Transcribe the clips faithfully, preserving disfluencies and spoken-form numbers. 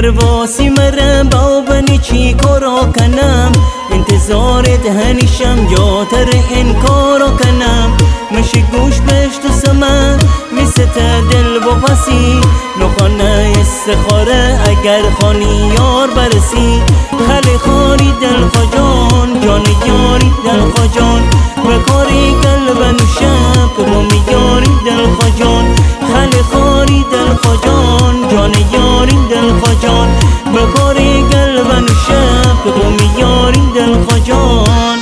در واسی مرم با بنی چی کارا کنم انتظارت هنیشم یا تر انکارا کنم مشی گوش بشت و سمن میست دل با پسی نخانه استخاره اگر خانی یار برسی خلی خاری دل خجان جان یاری دل خجان بکاری قلب نوشم که با میاری دل خجان خلی خاری دل خجان جان یاری دل خجان بکاری قلب نوشم که با میاری دل خجان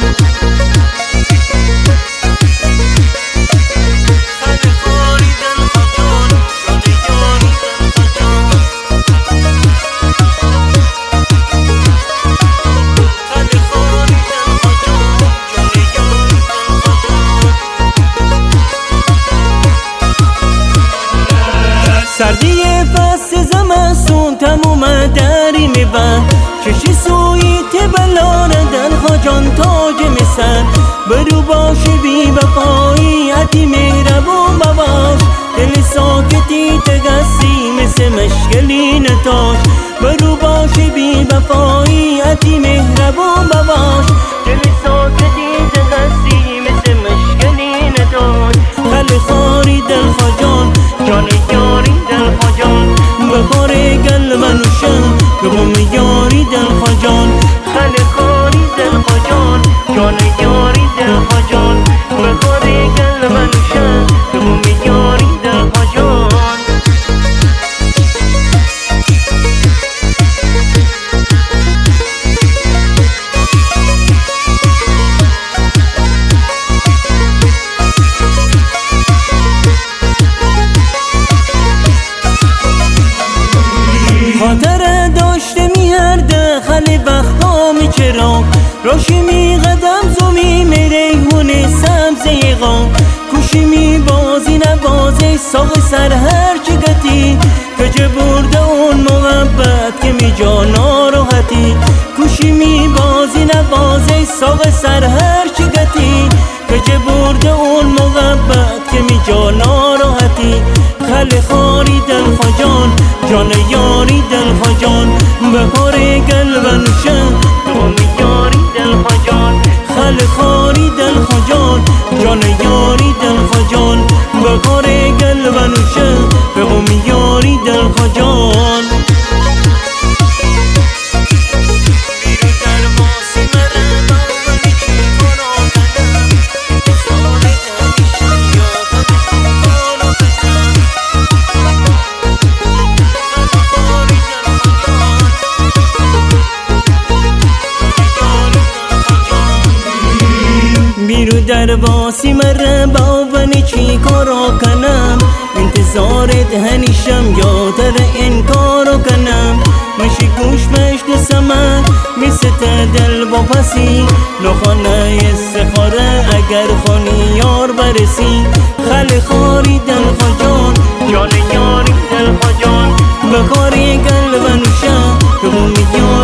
سردی فصل زمستون تموم دری میبند چشی سوی تبلان دل خجان تاج میسن برو باشی بی وفایی عتی مهربون بباش دل ساکتی تگسی مثل مشکلی نتاش برو باشی بی وفایی عتی مهربون بباش دل ساکتی تگسی مثل مشکلی نتاش خلی خاری دل خجان جان یاری دل خجان بخوری قلب نوشم که با میاری دل خجان خلی خاری دل خجان جان یاری دل خجان بخوری قلب نوشم که با میاری دل خجان خاطر داشته میارده خلی وقتا میچرا راشی می قدم زومی میریهونه سبزه غام کوشی می بازی نبازی ساق سر هر چگتی کجه برده اون محبت که می جا ناراحتی کوشی می بازی نبازی ساق سر هر چگتی کجه برده اون محبت که می جا ناراحتی خلی خاری دل خجان جان یاری دل خجان بخوری قلب نوشم تو میاری دل خجان خلی خاری دل خجان جان یاری دل خجان بخوری قلب نوشم تو میاری دل خجان بیرو در واسی مرم با بنی چی کارا کنم انتظارت هنیشم یا تر انکارا کنم مشی گوش مشت سمن میست دل با پسی نخانه استخاره اگر خانی یار برسی خلی خاری دل خجان جان یاری دل خجان بخاری قلب نوشم که با میاری